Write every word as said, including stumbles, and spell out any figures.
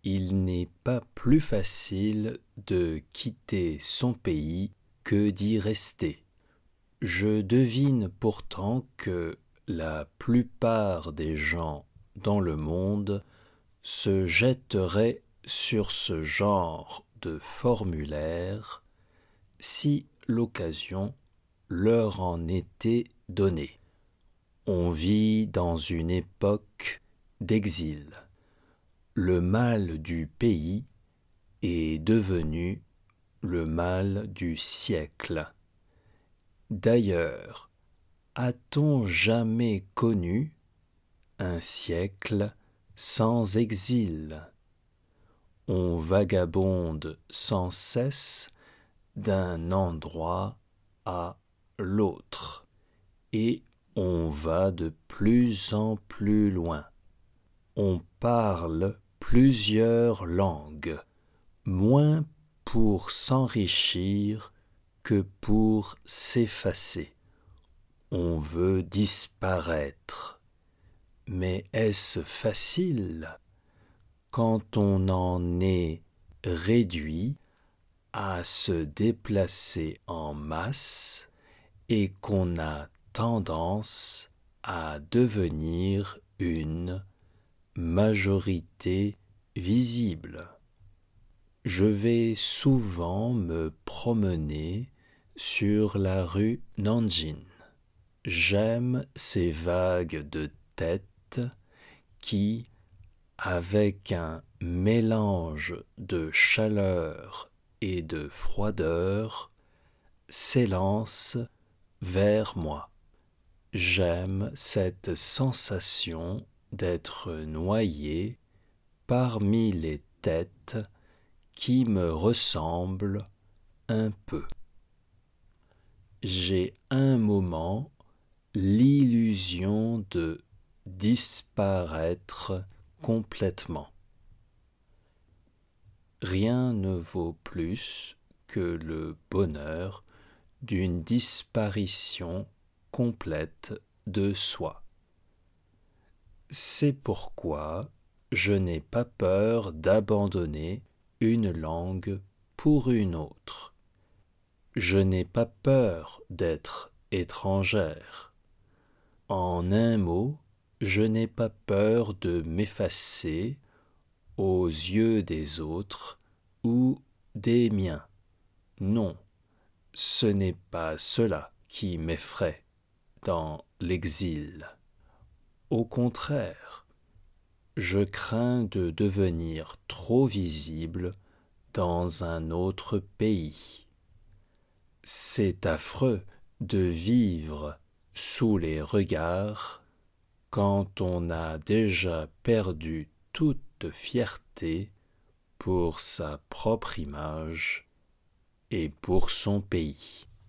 il n'est pas plus facile de quitter son pays que d'y rester. Je devine pourtant que la plupart des gens dans le monde se jetteraient sur ce genre de formulaire si l'occasion leur en était donnée. On vit dans une époque d'exil. Le mal du pays est devenu le mal du siècle. D'ailleurs, a-t-on jamais connu un siècle sans exil? On vagabonde sans cesse d'un endroit à l'autre, et on va de plus en plus loin. On parle plusieurs langues, moins pour s'enrichir que pour s'effacer. On veut disparaître. Mais est-ce facile quand on en est réduit à se déplacer en masse et qu'on a tendance à devenir une majorité visible? Je vais souvent me promener sur la rue Nanjing. J'aime ces vagues de têtes qui, avec un mélange de chaleur et de froideur, s'élancent vers moi. J'aime cette sensation d'être noyé parmi les têtes qui me ressemblent un peu. J'ai un moment l'illusion de disparaître complètement. Rien ne vaut plus que le bonheur d'une disparition complète de soi. C'est pourquoi je n'ai pas peur d'abandonner une langue pour une autre. Je n'ai pas peur d'être étrangère. En un mot, je n'ai pas peur de m'effacer aux yeux des autres ou des miens. Non, ce n'est pas cela qui m'effraie dans l'exil. Au contraire, je crains de devenir trop visible dans un autre pays. C'est affreux de vivre sous les regards quand on a déjà perdu toute fierté pour sa propre image et pour son pays.